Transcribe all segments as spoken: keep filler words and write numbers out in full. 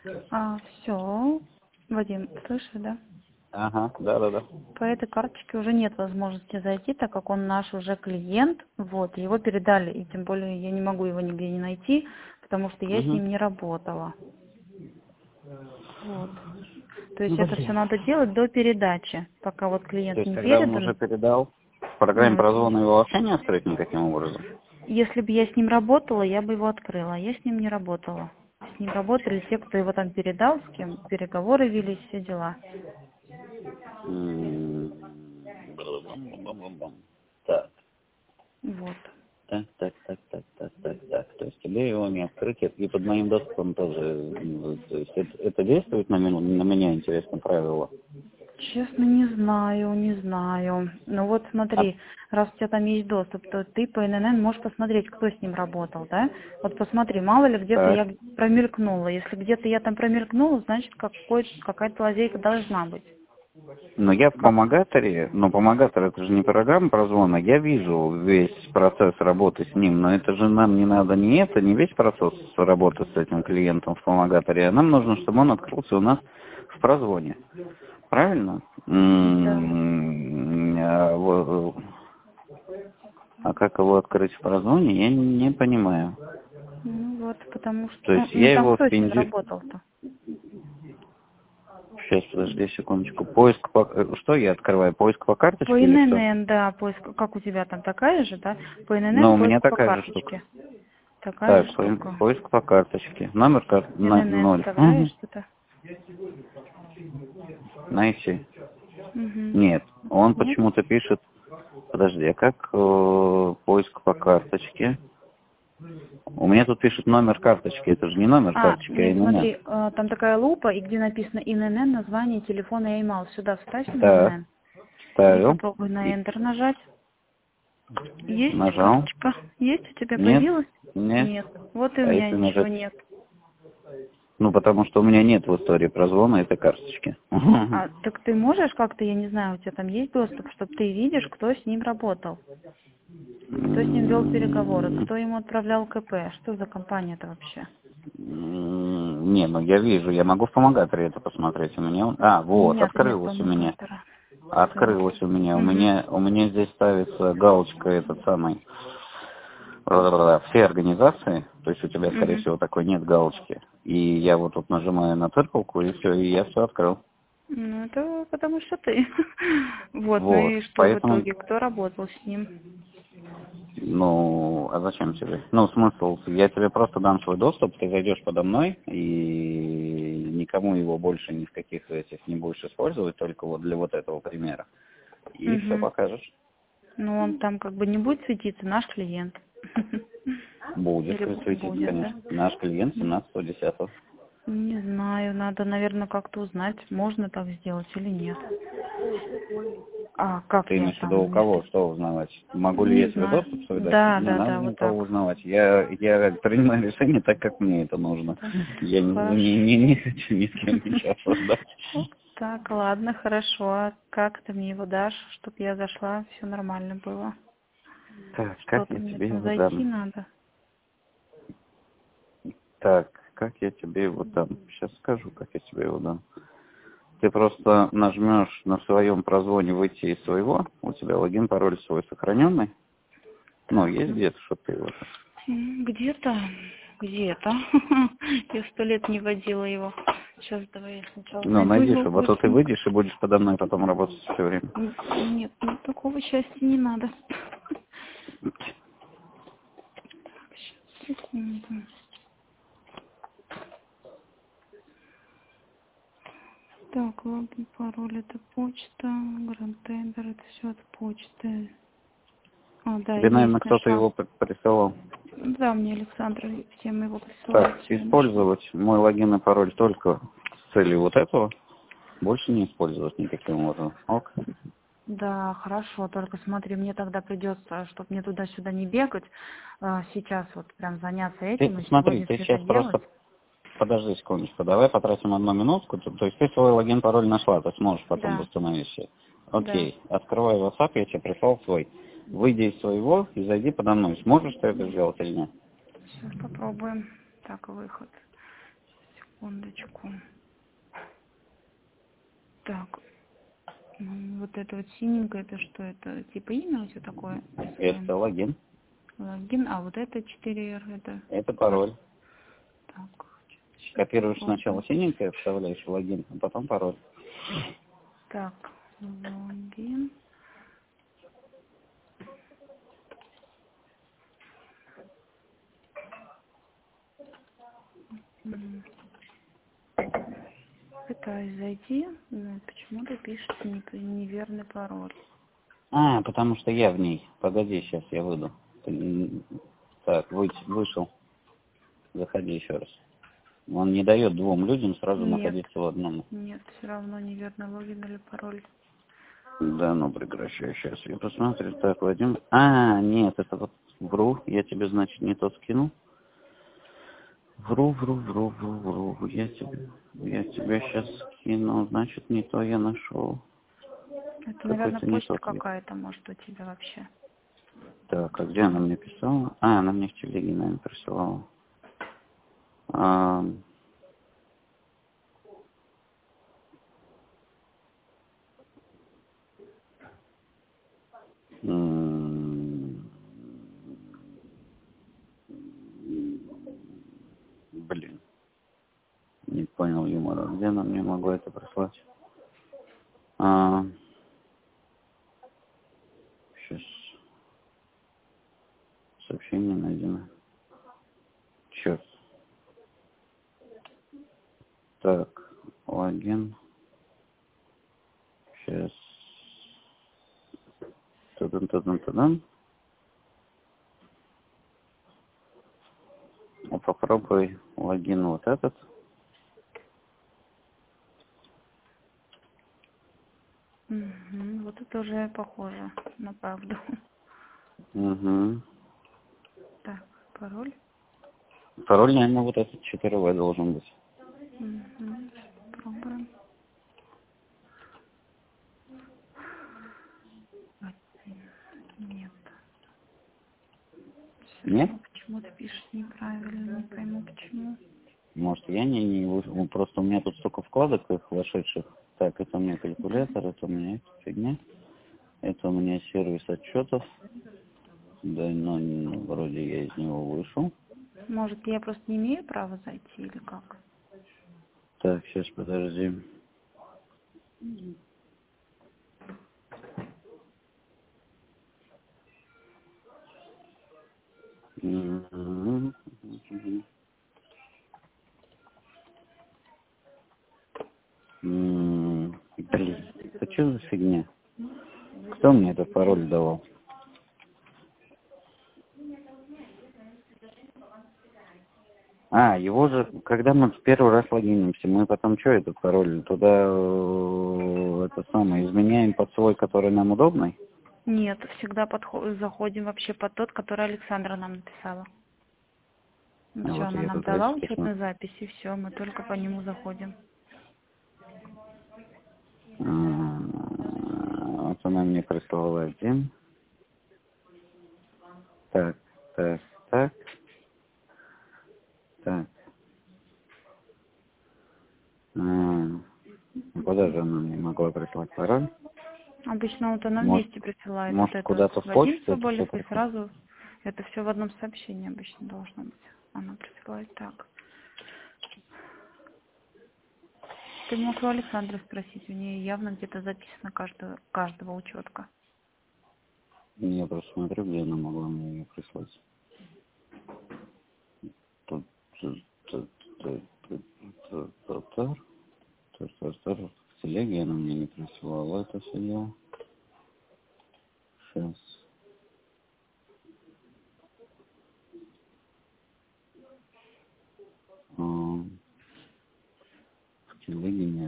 А, все. Вадим, слышишь, да? Ага, да-да-да. По этой карточке уже нет возможности зайти, так как он наш уже клиент. Вот, его передали, и тем более я не могу его нигде не найти, потому что я с Угу. ним не работала. Вот. То есть это все Блин. надо делать до передачи, пока вот То клиент есть, не когда он уже передан. передал, в программе Ну, это... прозвона его вообще не открыть никаким образом? Если бы я с ним работала, я бы его открыла. Я с ним не работала. С ним работали те, кто его там передал, с кем переговоры велись, все дела. М, бам-бам-бам-бам-бам. Так, Вот. так, так, так, так, так, так, так. То есть тебе его не открыть, и под моим доступом тоже. м, То есть это, это действует на, мину- на меня, интересно, правило? Честно, не знаю, не знаю. Ну вот А, смотри, раз у тебя там есть доступ, то ты по эн эн эн можешь посмотреть, кто с ним работал, да? Вот посмотри, мало ли где-то так. я промелькнула. Если где-то я там промелькнула, значит какой, какая-то лазейка должна быть. Но я в Как? помогаторе, но помогатор это же не программа прозвона, я вижу весь процесс работы с ним, но это же нам не надо не это, не весь процесс работы с этим клиентом в помогаторе, а нам нужно, чтобы он открылся у нас в прозвоне. Правильно? Да. М, А во- а как его открыть в прозвоне, я не понимаю. Ну вот, потому что... То Ну, есть ну, я там его в кто с ним Пензе... работал-то? Сейчас, подожди секундочку. Поиск по... э, Что я открываю? Поиск по По карточке или что? эн эн эн, да, поиск, как у тебя там такая же, да? По эн эн эн Но у меня поиск по такая же штука. карточке. Такая же Так, по- штука. поиск по карточке. Номер карты эн эн эн ноль. вставляешь Угу. что-то? Найти. Угу. Нет, он Нет? почему-то пишет... Подожди, а как э, поиск по карточке? У меня тут пишет номер карточки. Это же не номер А, карточки, а нет, именно. смотри, э, там такая лупа, и где написано эн эн эн, название телефона и email. Сюда вставь эн эн Так, эн и ставил. попробуй на И Enter нажать. Есть нажал. карточка? Есть? У тебя Нет, появилась? нет. Нет. Вот и у А меня если ничего нажать? нет. Ну, потому что у меня нет в истории прозвона этой карточки. А, так ты можешь как-то, я не знаю, у тебя там есть доступ, чтобы ты видишь, кто с ним работал? Кто с ним вел переговоры? М, Кто ему отправлял ка пэ? Что за компания-то вообще? м, Не, ну я вижу, я могу в помогаторе это посмотреть. У меня... он- А, вот, Нет, нет открылось у меня. помогатора. Всё. Открылось у меня. У Мгм. меня, у меня здесь ставится галочка этот самый. Ра-ра-ра, Все организации, то есть у тебя, скорее Мгм. всего, такой нет галочки. И я вот тут нажимаю на циркулку, и все, и я все открыл. Ну, это потому что ты. Вот, ну Вот. и что в Поэтому, итоге? Кто работал с ним? ну, а зачем тебе? Ну, смысл, я тебе просто дам свой доступ, ты зайдешь подо мной, и никому его больше ни в каких этих не будешь использовать, только вот для вот этого примера. И все Угу. покажешь. Ну, он там как бы не будет светиться, наш клиент. Будет Или светиться, будет, да? конечно. Наш клиент семнадцатого десятого. Не знаю, надо, наверное, как-то узнать, можно так сделать или нет. А как Ты я имеешь в виду у там, кого, если... что узнавать? Могу ли Не я тебе знаю. доступ свой дать? Да, Не да, надо да, вот никого так. узнавать. Я, я принимаю решение так, как мне это нужно. Да. Я не, Хорошо. не, не, не хочу ни с кем ничего обсуждать. Так, ладно, хорошо. А как ты мне его дашь, чтобы я зашла, все нормально было? Так, как Что-то я мне тебе там его зайти дам? надо. Так, как я тебе его дам? Сейчас скажу, как я тебе его дам. Ты просто нажмешь на своем прозвоне выйти из своего, у тебя логин, пароль свой сохраненный. Ну, Так, есть ну, где-то, что ты его... м, где-то, где-то. Я сто лет не водила его. Сейчас давай я сначала Ну, найду найди, его чтобы, а то ты быстренько. выйдешь и будешь подо мной потом работать все время. Н- Нет, ну, такого счастья не надо. Секунду. Так, логин, пароль, это почта, гранд-тендер, это все от почты. А, да, Тебе, наверное, есть, кто-то нашла. его при- присылал. Да, мне Александр всем его присылает, Так, все, я нашла. использовать мой логин и пароль только с целью вот этого. Больше не использовать никаким образом. Ок. Да, хорошо, только смотри, мне тогда придется, чтобы мне туда-сюда не бегать, а, сейчас вот прям заняться Ты этим и смотри, сегодня ты все это сейчас делать. просто подожди секундочку. Давай потратим одну минутку. То, то есть ты свой логин, пароль нашла, ты сможешь потом Да, восстановить все. да. Окей. Открывай WhatsApp, я тебе прислал свой. Выйди из своего и зайди подо мной. Сможешь ты это сделать или нет? Сейчас попробуем. Так, выход. секундочку. Так, м, вот это вот синенькое, это что? Это типа имя у тебя такое? Это логин. Логин, а вот это четыре эр, это... Это пароль. Так, сейчас Копируешь попробуем. сначала синенькое, вставляешь в логин, а потом пароль. Так, логин. М, Пытаюсь зайти, но почему-то пишет не- неверный пароль. А, потому что я в ней. Погоди, сейчас я выйду. Ты- Так, вы- вышел. Заходи еще раз. Он не дает двум людям сразу Нет, находиться в одном. нет, все равно неверный логин или пароль. Да, ну прекращай, сейчас я посмотрю. Так, Вадим. А, нет, это вот вру. Я тебе, значит, не тот скинул. Вру, вру, вру, вру, вру. Я тебе, я тебе сейчас скину. Значит, не то я нашел. Это, наверное, Какой-то не почта тот вид. какая-то, может, у тебя вообще. Так, а где она мне писала? А, она мне в телеге, наверное, присылала. А, м, блин, не понял юмора. Где она мне могла это прислать? А, сейчас сообщение найдено. Черт. Так, логин. Сейчас. Тадан-тадан-тадан. А попробуй логин вот этот. Мгм, вот это уже похоже на правду. Угу. Так, пароль. Пароль, наверное, вот этот четыре вэ должен быть. Мгм, попробуем. Нет. Все Нет? равно почему-то пишет неправильно, не пойму почему. Может, я не, не вы- ну, просто у меня тут столько вкладок их вошедших. Так, это у меня калькулятор, это у меня эта фигня. Это у меня сервис отчетов. Да, но ну, вроде я из него вышел. Может, я просто не имею права зайти или как? Так, сейчас подожди. Мгм. М, Блин, это что за фигня? Кто мне этот пароль давал? А, его же, когда мы в первый раз логинимся, мы потом что этот пароль туда, э, это самое, изменяем под свой, который нам удобный? Нет, всегда подход, заходим вообще под тот, который Александра нам написала. А Все, вот она я нам тут дала давайте посмотрю. учетную запись, и все, мы только по нему заходим. А, Вот она мне прислала один. Так, так, так, так. А, Куда же она мне могла прислать пароль? Обычно вот она Может, вместе присылает вот может это вот куда-то в Вадим почту это все Соболев, и приходит? сразу это все в одном сообщении обычно должно быть. Она присылает так. Ты мог у Александры спросить, у нее явно где-то записано каждого, каждого учетка. Я просто смотрю, где она могла мне ее прислать. Тут, тут, тут, тут, тут, тут, тут, тут, тут, тут, тут. В телеге она мне не присылала это все дело. Сейчас. А, В телеге нет.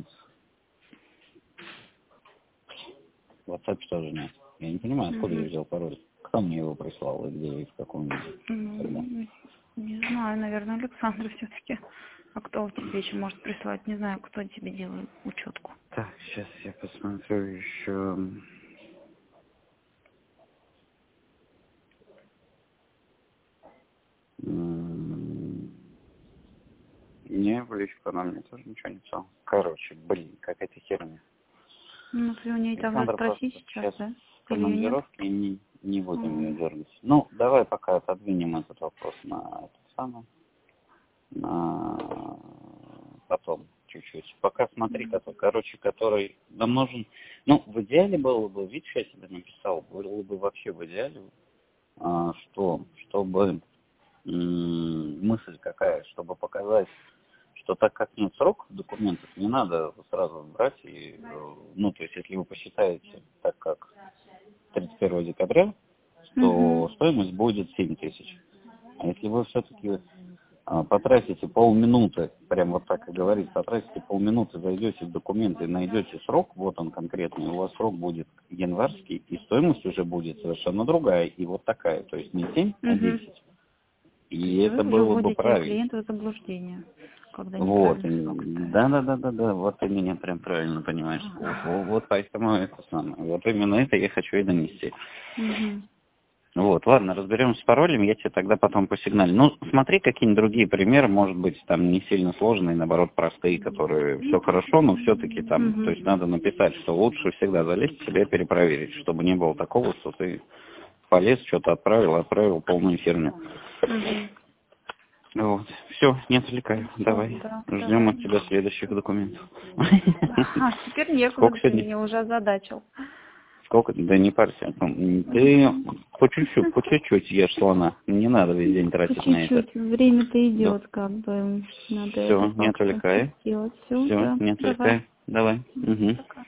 В WhatsApp тоже нет. Я не понимаю, откуда я Угу. взял пароль. Кто мне его прислал и где и в каком виде. Когда? Ну, не знаю, наверное, Александра все-таки. А кто тебе еще может прислать? Не знаю, кто тебе делает учетку. Так, сейчас я посмотрю еще. М, Не, в личку она мне тоже ничего не писала. Короче, блин, какая-то херня. Ну, ты у нее тогда спроси сейчас, да? В командировке и не, не будем ее дергать. Ну, давай пока отодвинем этот вопрос на это самое, на потом чуть-чуть. Пока смотри, который, короче, который нам нужен. Ну, в идеале было бы, видишь, я тебе написал, было бы вообще в идеале, а, что, чтобы м- мысль какая, чтобы показать, что так как нет сроков документов, не надо сразу брать и, ну, то есть, если вы посчитаете, так как тридцать первого декабря, то mm-hmm. стоимость будет семь тысяч. А если вы все-таки а, потратите полминуты, прям вот так и говорить, потратите полминуты, зайдете в документы и найдете срок, вот он конкретный, у вас срок будет январский, и стоимость уже будет совершенно другая, и вот такая, то есть не семь, mm-hmm. а десять. И вы это было бы правильно. Клиента в заблуждение, когда вот, да, да, да, да, да, вот ты меня прям правильно понимаешь. Вот, вот, вот поэтому это самое. Вот именно это я хочу и донести. Угу. Вот, ладно, разберемся с паролем, я тебе тогда потом посигналю. Ну, смотри, какие-нибудь другие примеры, может быть, там не сильно сложные, наоборот, простые, которые все хорошо, но все-таки там, угу. то есть надо написать, что лучше всегда залезть себе перепроверить, чтобы не было такого, что ты полез, что-то отправил, отправил полную херню. Угу. Вот. Все, не отвлекаю. Всё, Давай. да, Ждем давай. от тебя следующих документов. А, теперь некуда, ты меня уже озадачил. Сколько? Да не парься. Ты по чуть-чуть, по чуть-чуть ешь слона. Не надо весь день тратить по на это. Чуть-чуть. Время-то идет, да. Как бы. Надо Все, не отвлекай. Все, Все, да. не отвлекай. Давай. Давай. Угу. Пока.